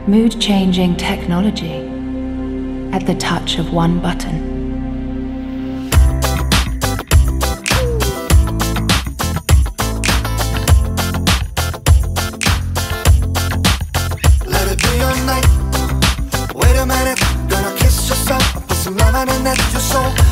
Mood-changing technology at the touch of one button. Let it be your night. Wait a minute, gonna kiss yourself and put some love underneath your soul.